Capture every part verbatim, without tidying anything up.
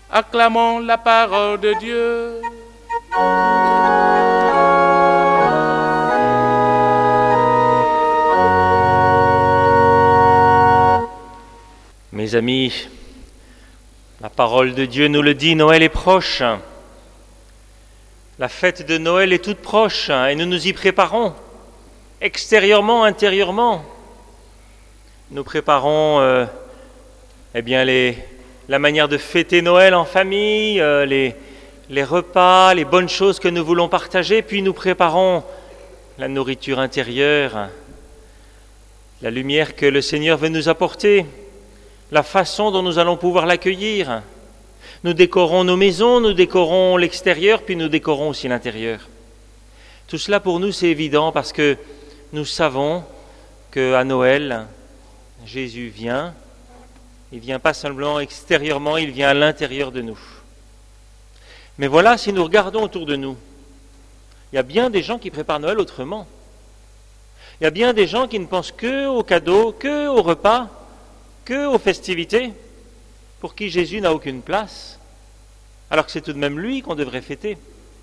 Acclamons la parole de Dieu. Mes amis, la parole de Dieu nous le dit, Noël est proche. La fête de Noël est toute proche et nous nous y préparons, extérieurement, intérieurement. Nous préparons euh, eh bien les, la manière de fêter Noël en famille, euh, les, les repas, les bonnes choses que nous voulons partager, puis nous préparons la nourriture intérieure, la lumière que le Seigneur veut nous apporter, la façon dont nous allons pouvoir l'accueillir. Nous décorons nos maisons, nous décorons l'extérieur, puis nous décorons aussi l'intérieur. Tout cela pour nous c'est évident parce que nous savons qu'à Noël, Jésus vient. Il ne vient pas seulement extérieurement, il vient à l'intérieur de nous. Mais voilà, si nous regardons autour de nous, il y a bien des gens qui préparent Noël autrement. Il y a bien des gens qui ne pensent que aux cadeaux, que aux repas, que aux festivités, pour qui Jésus n'a aucune place, alors que c'est tout de même lui qu'on devrait fêter.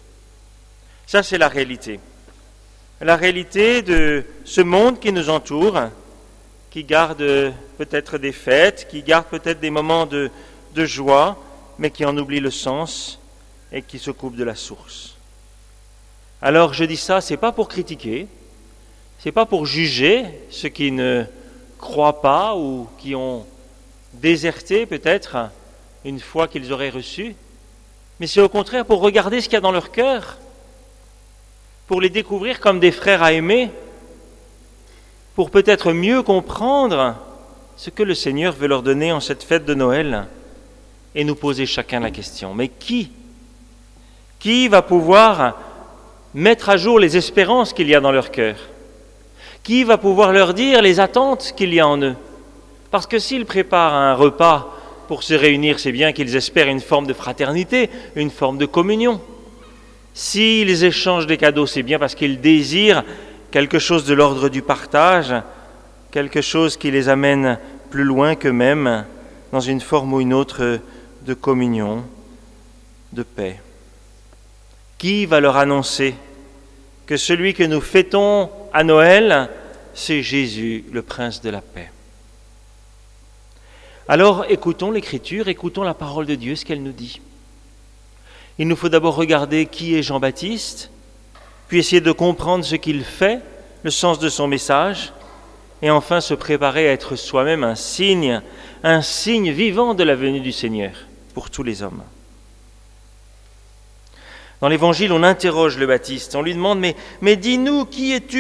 Ça, c'est la réalité. La réalité de ce monde qui nous entoure, qui garde peut-être des fêtes, qui garde peut-être des moments de, de joie, mais qui en oublie le sens et qui se coupe de la source. Alors, je dis ça, c'est pas pour critiquer, c'est pas pour juger ceux qui ne croient pas ou qui ont déserté peut-être une foi qu'ils auraient reçue, mais c'est au contraire pour regarder ce qu'il y a dans leur cœur, pour les découvrir comme des frères à aimer, pour peut-être mieux comprendre ce que le Seigneur veut leur donner en cette fête de Noël et nous poser chacun la question, mais qui Qui va pouvoir mettre à jour les espérances qu'il y a dans leur cœur? Qui va pouvoir leur dire les attentes qu'il y a en eux? Parce que s'ils préparent un repas pour se réunir, c'est bien qu'ils espèrent une forme de fraternité, une forme de communion. S'ils échangent des cadeaux, c'est bien parce qu'ils désirent quelque chose de l'ordre du partage, quelque chose qui les amène plus loin qu'eux-mêmes, dans une forme ou une autre de communion, de paix. Qui va leur annoncer que celui que nous fêtons à Noël, c'est Jésus, le Prince de la paix? Alors écoutons l'Écriture, écoutons la parole de Dieu, ce qu'elle nous dit. Il nous faut d'abord regarder qui est Jean-Baptiste, puis essayer de comprendre ce qu'il fait, le sens de son message, et enfin se préparer à être soi-même un signe, un signe vivant de la venue du Seigneur pour tous les hommes. Dans l'Évangile, on interroge le Baptiste, on lui demande « Mais, mais dis-nous, qui es-tu »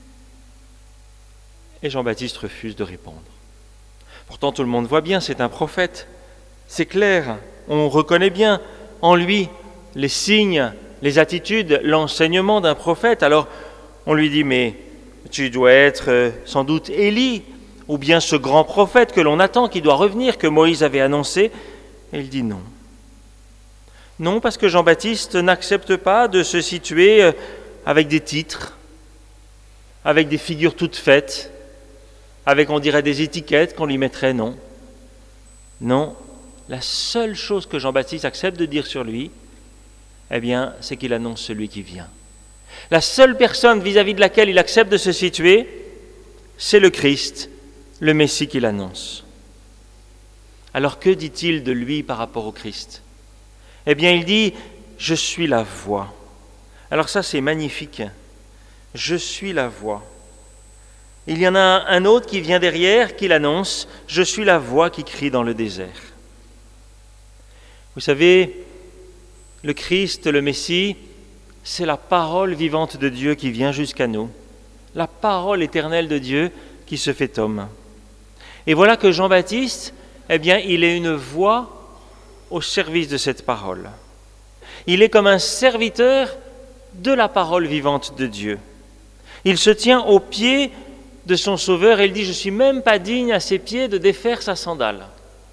Et Jean-Baptiste refuse de répondre. Pourtant, tout le monde voit bien, c'est un prophète. C'est clair, on reconnaît bien en lui les signes, les attitudes, l'enseignement d'un prophète. Alors, on lui dit « Mais tu dois être euh, sans doute Élie, ou bien ce grand prophète que l'on attend, qui doit revenir, que Moïse avait annoncé. » Et il dit « Non. » Non, parce que Jean-Baptiste n'accepte pas de se situer avec des titres, avec des figures toutes faites, avec, on dirait, des étiquettes qu'on lui mettrait, non. Non, la seule chose que Jean-Baptiste accepte de dire sur lui, eh bien, c'est qu'il annonce celui qui vient. La seule personne vis-à-vis de laquelle il accepte de se situer, c'est le Christ, le Messie qu'il annonce. Alors que dit-il de lui par rapport au Christ ? Eh bien, il dit « Je suis la voix ». Alors ça, c'est magnifique. « Je suis la voix ». Il y en a un autre qui vient derrière, qui l'annonce « Je suis la voix qui crie dans le désert ». Vous savez, le Christ, le Messie, c'est la parole vivante de Dieu qui vient jusqu'à nous. La parole éternelle de Dieu qui se fait homme. Et voilà que Jean-Baptiste, eh bien, il est une voix au service de cette parole. Il est comme un serviteur de la parole vivante de Dieu. Il se tient aux pieds de son Sauveur et il dit « Je ne suis même pas digne à ses pieds de défaire sa sandale ».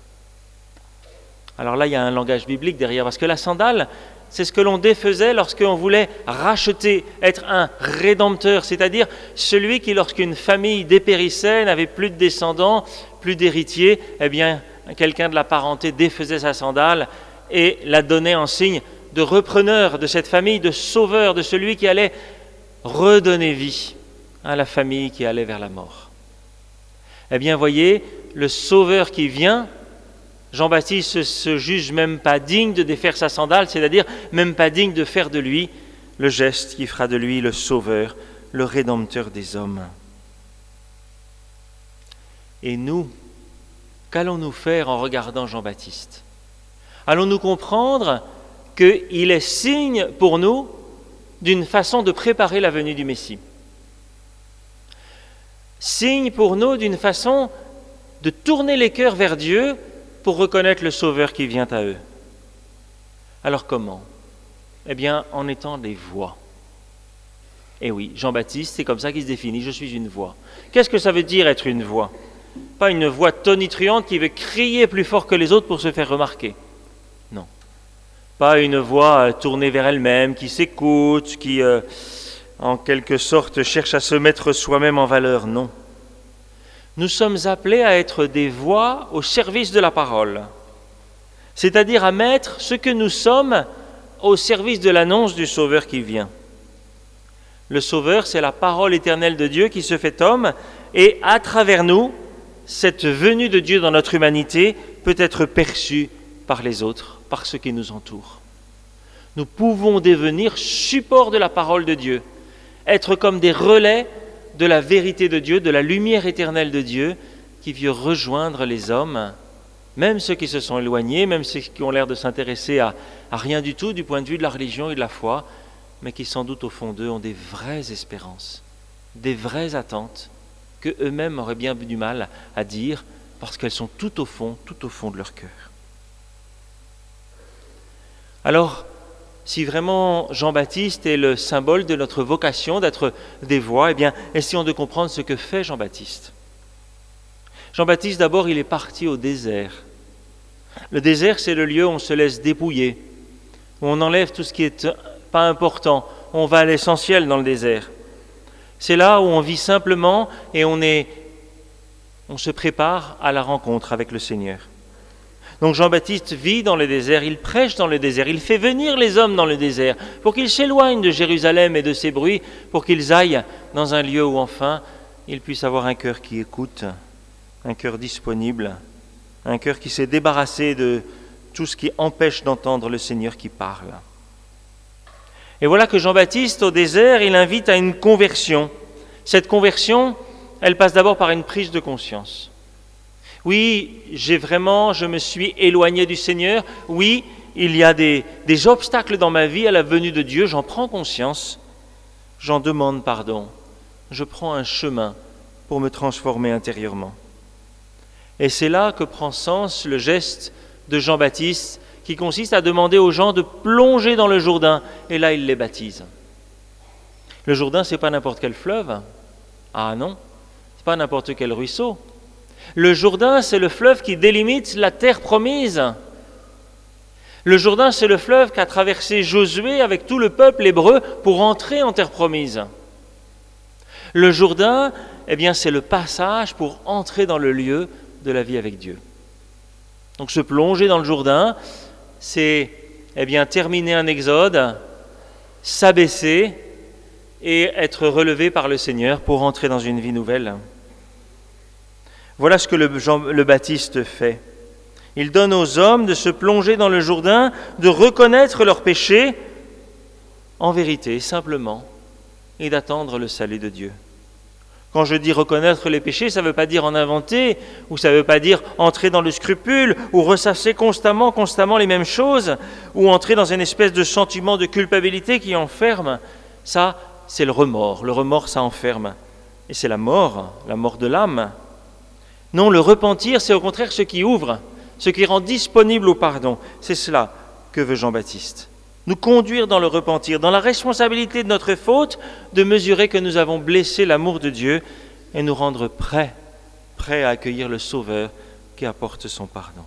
Alors là, il y a un langage biblique derrière, parce que la sandale, c'est ce que l'on défaisait lorsqu'on voulait racheter, être un rédempteur, c'est-à-dire celui qui, lorsqu'une famille dépérissait, n'avait plus de descendants, plus d'héritiers, eh bien, quelqu'un de la parenté défaisait sa sandale et la donnait en signe de repreneur de cette famille, de sauveur, de celui qui allait redonner vie à la famille qui allait vers la mort. Eh bien, voyez, le sauveur qui vient, Jean-Baptiste se, se juge même pas digne de défaire sa sandale, c'est-à-dire même pas digne de faire de lui le geste qui fera de lui le sauveur, le rédempteur des hommes. Et nous, qu'allons-nous faire en regardant Jean-Baptiste? Allons-nous comprendre qu'il est signe pour nous d'une façon de préparer la venue du Messie? Signe pour nous d'une façon de tourner les cœurs vers Dieu pour reconnaître le Sauveur qui vient à eux. Alors comment? Eh bien, en étant des voix. Et oui, Jean-Baptiste, c'est comme ça qu'il se définit, je suis une voix. Qu'est-ce que ça veut dire être une voix? Pas une voix tonitruante qui veut crier plus fort que les autres pour se faire remarquer. Non. Pas une voix tournée vers elle-même, qui s'écoute, qui, euh, en quelque sorte, cherche à se mettre soi-même en valeur. Non. Nous sommes appelés à être des voix au service de la parole, c'est-à-dire à mettre ce que nous sommes au service de l'annonce du Sauveur qui vient. Le Sauveur, c'est la parole éternelle de Dieu qui se fait homme, et à travers nous, cette venue de Dieu dans notre humanité peut être perçue par les autres, par ceux qui nous entourent. Nous pouvons devenir support de la parole de Dieu, être comme des relais de la vérité de Dieu, de la lumière éternelle de Dieu, qui vient rejoindre les hommes, même ceux qui se sont éloignés, même ceux qui ont l'air de s'intéresser à, à rien du tout du point de vue de la religion et de la foi, mais qui sans doute au fond d'eux ont des vraies espérances, des vraies attentes, que eux-mêmes auraient bien du mal à dire, parce qu'elles sont tout au fond, tout au fond de leur cœur. Alors, si vraiment Jean-Baptiste est le symbole de notre vocation d'être des voix, eh bien, essayons de comprendre ce que fait Jean-Baptiste. Jean-Baptiste, d'abord, il est parti au désert. Le désert, c'est le lieu où on se laisse dépouiller, où on enlève tout ce qui n'est pas important, on va à l'essentiel dans le désert. C'est là où on vit simplement et on, est, on se prépare à la rencontre avec le Seigneur. Donc Jean-Baptiste vit dans le désert, il prêche dans le désert, il fait venir les hommes dans le désert pour qu'ils s'éloignent de Jérusalem et de ses bruits, pour qu'ils aillent dans un lieu où enfin ils puissent avoir un cœur qui écoute, un cœur disponible, un cœur qui s'est débarrassé de tout ce qui empêche d'entendre le Seigneur qui parle. Et voilà que Jean-Baptiste, au désert, il invite à une conversion. Cette conversion, elle passe d'abord par une prise de conscience. Oui, j'ai vraiment, je me suis éloigné du Seigneur. Oui, il y a des, des obstacles dans ma vie à la venue de Dieu. J'en prends conscience. J'en demande pardon. Je prends un chemin pour me transformer intérieurement. Et c'est là que prend sens le geste de Jean-Baptiste qui consiste à demander aux gens de plonger dans le Jourdain. Et là, il les baptise. Le Jourdain, ce n'est pas n'importe quel fleuve. Ah non, ce n'est pas n'importe quel ruisseau. Le Jourdain, c'est le fleuve qui délimite la terre promise. Le Jourdain, c'est le fleuve qu'a traversé Josué avec tout le peuple hébreu pour entrer en terre promise. Le Jourdain, eh bien, c'est le passage pour entrer dans le lieu de la vie avec Dieu. Donc se plonger dans le Jourdain, c'est eh bien, terminer un exode, s'abaisser et être relevé par le Seigneur pour entrer dans une vie nouvelle. Voilà ce que le, Jean, le Baptiste fait. Il donne aux hommes de se plonger dans le Jourdain, de reconnaître leurs péchés en vérité, simplement, et d'attendre le salut de Dieu. Quand je dis reconnaître les péchés, ça ne veut pas dire en inventer, ou ça ne veut pas dire entrer dans le scrupule, ou ressasser constamment, constamment les mêmes choses, ou entrer dans une espèce de sentiment de culpabilité qui enferme. Ça, c'est le remords. Le remords, ça enferme. Et c'est la mort, la mort de l'âme. Non, le repentir, c'est au contraire ce qui ouvre, ce qui rend disponible au pardon. C'est cela que veut Jean-Baptiste. Nous conduire dans le repentir, dans la responsabilité de notre faute, de mesurer que nous avons blessé l'amour de Dieu et nous rendre prêts, prêts à accueillir le Sauveur qui apporte son pardon.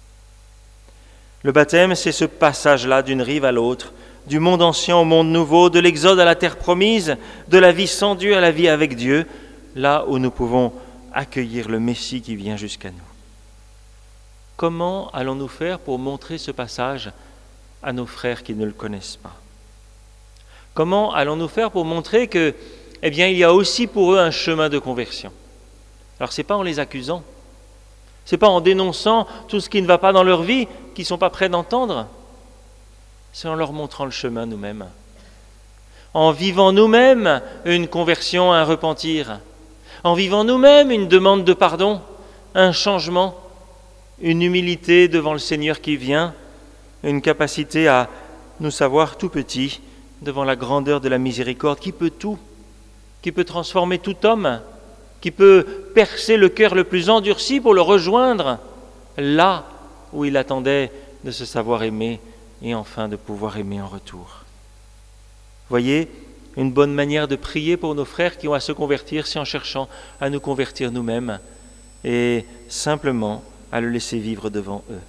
Le baptême, c'est ce passage-là d'une rive à l'autre, du monde ancien au monde nouveau, de l'exode à la terre promise, de la vie sans Dieu à la vie avec Dieu, là où nous pouvons accueillir le Messie qui vient jusqu'à nous. Comment allons-nous faire pour montrer ce passage à nos frères qui ne le connaissent pas? Comment allons-nous faire pour montrer que, eh bien, il y a aussi pour eux un chemin de conversion? Alors, ce n'est pas en les accusant, ce n'est pas en dénonçant tout ce qui ne va pas dans leur vie, qu'ils ne sont pas prêts d'entendre, c'est en leur montrant le chemin nous-mêmes, en vivant nous-mêmes une conversion, un repentir, en vivant nous-mêmes une demande de pardon, un changement, une humilité devant le Seigneur qui vient, une capacité à nous savoir tout petits devant la grandeur de la miséricorde qui peut tout, qui peut transformer tout homme, qui peut percer le cœur le plus endurci pour le rejoindre là où il attendait de se savoir aimer et enfin de pouvoir aimer en retour. Voyez, une bonne manière de prier pour nos frères qui ont à se convertir, c'est en cherchant à nous convertir nous-mêmes et simplement à le laisser vivre devant eux.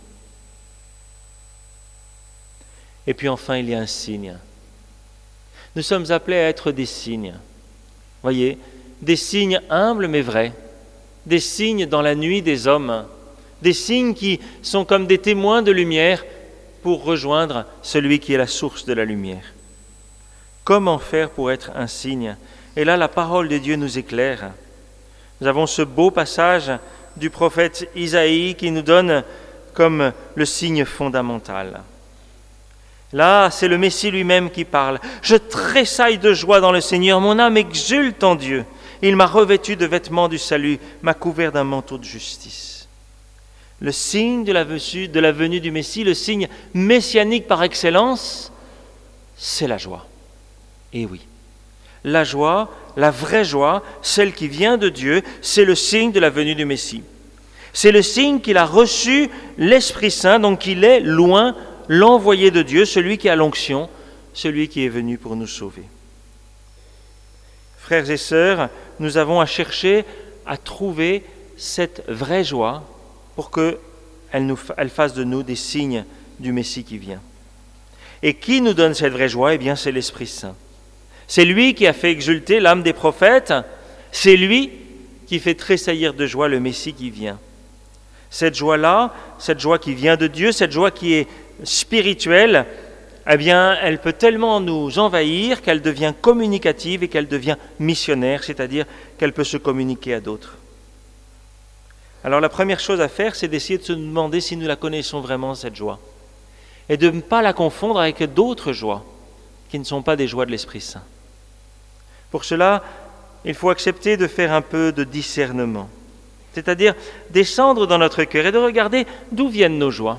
Et puis enfin, il y a un signe. Nous sommes appelés à être des signes. Voyez, des signes humbles mais vrais, des signes dans la nuit des hommes, des signes qui sont comme des témoins de lumière pour rejoindre celui qui est la source de la lumière. Comment faire pour être un signe? Et là, la parole de Dieu nous éclaire. Nous avons ce beau passage du prophète Isaïe qui nous donne comme le signe fondamental. Là, c'est le Messie lui-même qui parle. « Je tressaille de joie dans le Seigneur, mon âme exulte en Dieu. Il m'a revêtu de vêtements du salut, m'a couvert d'un manteau de justice. » Le signe de la venue, de la venue du Messie, le signe messianique par excellence, c'est la joie. Et oui, la joie, la vraie joie, celle qui vient de Dieu, c'est le signe de la venue du Messie. C'est le signe qu'il a reçu l'Esprit Saint, donc il est loin, l'envoyé de Dieu, celui qui a l'onction, celui qui est venu pour nous sauver. Frères et sœurs, nous avons à chercher à trouver cette vraie joie pour qu'elle nous, elle fasse de nous des signes du Messie qui vient. Et qui nous donne cette vraie joie? Eh bien, c'est l'Esprit Saint. C'est lui qui a fait exulter l'âme des prophètes, c'est lui qui fait tressaillir de joie le Messie qui vient. Cette joie-là, cette joie qui vient de Dieu, cette joie qui est spirituelle, eh bien, elle peut tellement nous envahir qu'elle devient communicative et qu'elle devient missionnaire, c'est-à-dire qu'elle peut se communiquer à d'autres. Alors la première chose à faire, c'est d'essayer de se demander si nous la connaissons vraiment, cette joie, et de ne pas la confondre avec d'autres joies qui ne sont pas des joies de l'Esprit Saint. Pour cela, il faut accepter de faire un peu de discernement, c'est-à-dire descendre dans notre cœur et de regarder d'où viennent nos joies.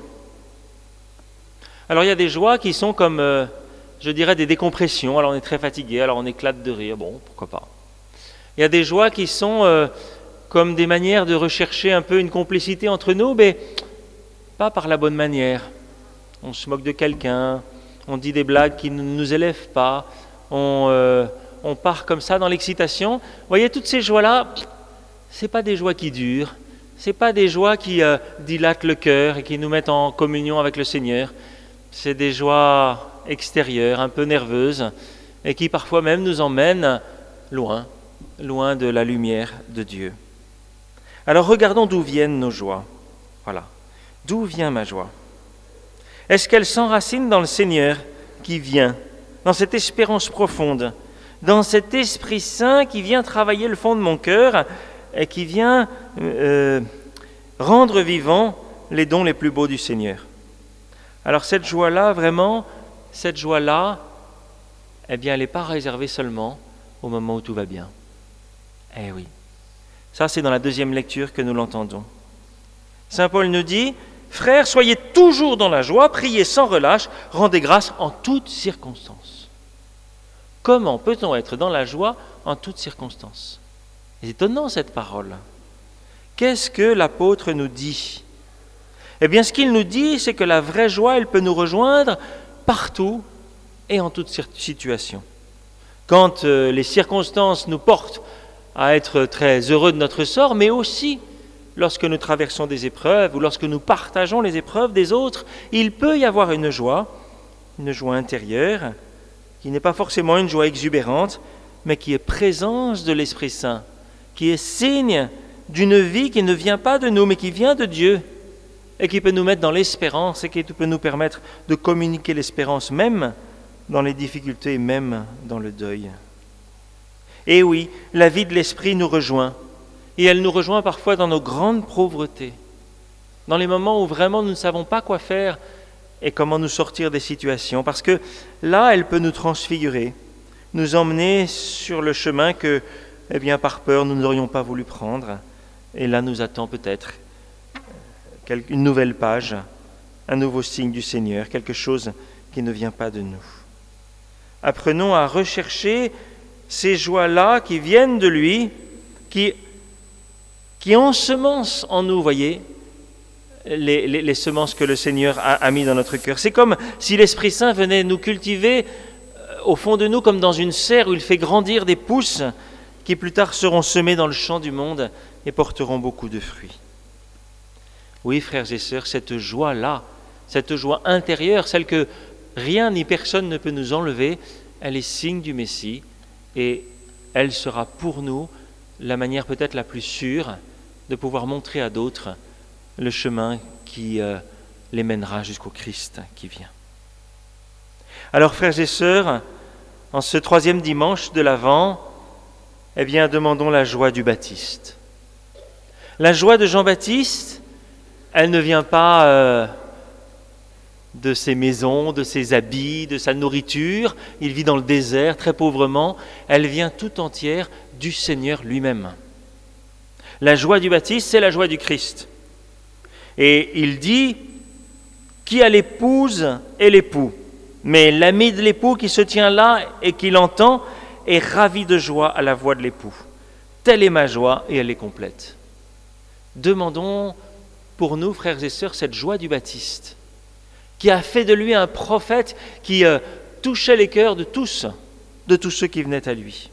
Alors il y a des joies qui sont comme, euh, je dirais, des décompressions. Alors on est très fatigué, alors on éclate de rire, bon, pourquoi pas. Il y a des joies qui sont euh, comme des manières de rechercher un peu une complicité entre nous, mais pas par la bonne manière. On se moque de quelqu'un, on dit des blagues qui ne nous élèvent pas, on, euh, on part comme ça dans l'excitation. Vous voyez, toutes ces joies-là, ce n'est pas des joies qui durent, ce n'est pas des joies qui euh, dilatent le cœur et qui nous mettent en communion avec le Seigneur. C'est des joies extérieures, un peu nerveuses, et qui parfois même nous emmènent loin, loin de la lumière de Dieu. Alors regardons d'où viennent nos joies. Voilà. D'où vient ma joie? Est-ce qu'elle s'enracine dans le Seigneur qui vient, dans cette espérance profonde, dans cet Esprit Saint qui vient travailler le fond de mon cœur et qui vient euh, rendre vivants les dons les plus beaux du Seigneur? Alors cette joie-là, vraiment, cette joie-là, eh bien, elle n'est pas réservée seulement au moment où tout va bien. Eh oui, ça c'est dans la deuxième lecture que nous l'entendons. Saint Paul nous dit, « Frères, soyez toujours dans la joie, priez sans relâche, rendez grâce en toutes circonstances. » Comment peut-on être dans la joie en toutes circonstances? C'est étonnant cette parole. Qu'est-ce que l'apôtre nous dit? Eh bien, ce qu'il nous dit, c'est que la vraie joie, elle peut nous rejoindre partout et en toute situation. Quand euh, les circonstances nous portent à être très heureux de notre sort, mais aussi lorsque nous traversons des épreuves ou lorsque nous partageons les épreuves des autres, il peut y avoir une joie, une joie intérieure, qui n'est pas forcément une joie exubérante, mais qui est présence de l'Esprit Saint, qui est signe d'une vie qui ne vient pas de nous, mais qui vient de Dieu. et qui peut nous mettre dans l'espérance et qui peut nous permettre de communiquer l'espérance même dans les difficultés, même dans le deuil. Et oui, la vie de l'esprit nous rejoint, et elle nous rejoint parfois dans nos grandes pauvretés, dans les moments où vraiment nous ne savons pas quoi faire et comment nous sortir des situations, parce que là, elle peut nous transfigurer, nous emmener sur le chemin que, eh bien, par peur, nous n'aurions pas voulu prendre, et là nous attend peut-être une nouvelle page, un nouveau signe du Seigneur, quelque chose qui ne vient pas de nous. Apprenons à rechercher ces joies-là qui viennent de lui, qui, qui ensemencent en nous, voyez, les, les, les semences que le Seigneur a, a mis dans notre cœur. C'est comme si l'Esprit Saint venait nous cultiver au fond de nous, comme dans une serre où il fait grandir des pousses qui plus tard seront semées dans le champ du monde et porteront beaucoup de fruits. Oui, frères et sœurs, cette joie-là, cette joie intérieure, celle que rien ni personne ne peut nous enlever, elle est signe du Messie et elle sera pour nous la manière peut-être la plus sûre de pouvoir montrer à d'autres le chemin qui euh, les mènera jusqu'au Christ qui vient. Alors, frères et sœurs, en ce troisième dimanche de l'Avent, eh bien, demandons la joie du Baptiste. La joie de Jean-Baptiste, elle ne vient pas euh, de ses maisons, de ses habits, de sa nourriture. Il vit dans le désert, très pauvrement. Elle vient tout entière du Seigneur lui-même. La joie du Baptiste, c'est la joie du Christ. Et il dit, qui a l'épouse et l'époux. Mais l'ami de l'époux qui se tient là et qui l'entend est ravi de joie à la voix de l'époux. Telle est ma joie et elle est complète. Demandons pour nous, frères et sœurs, cette joie du Baptiste, qui a fait de lui un prophète qui euh, touchait les cœurs de tous, de tous ceux qui venaient à lui.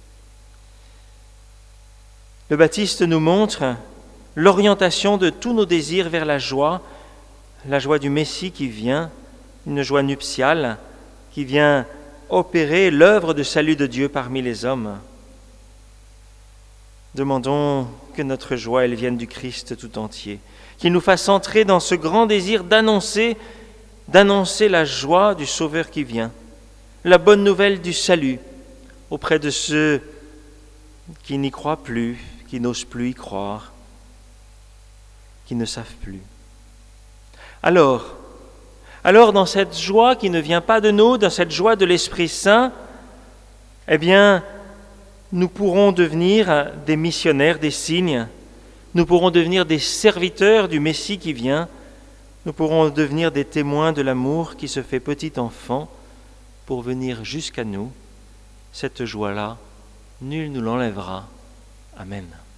Le Baptiste nous montre l'orientation de tous nos désirs vers la joie, la joie du Messie qui vient, une joie nuptiale qui vient opérer l'œuvre de salut de Dieu parmi les hommes. Demandons que notre joie, elle vienne du Christ tout entier, qu'il nous fasse entrer dans ce grand désir d'annoncer, d'annoncer la joie du Sauveur qui vient, la bonne nouvelle du salut auprès de ceux qui n'y croient plus, qui n'osent plus y croire, qui ne savent plus. Alors, alors dans cette joie qui ne vient pas de nous, dans cette joie de l'Esprit Saint, eh bien, nous pourrons devenir des missionnaires, des signes, nous pourrons devenir des serviteurs du Messie qui vient, nous pourrons devenir des témoins de l'amour qui se fait petit enfant pour venir jusqu'à nous. Cette joie-là, nul ne l'enlèvera. Amen.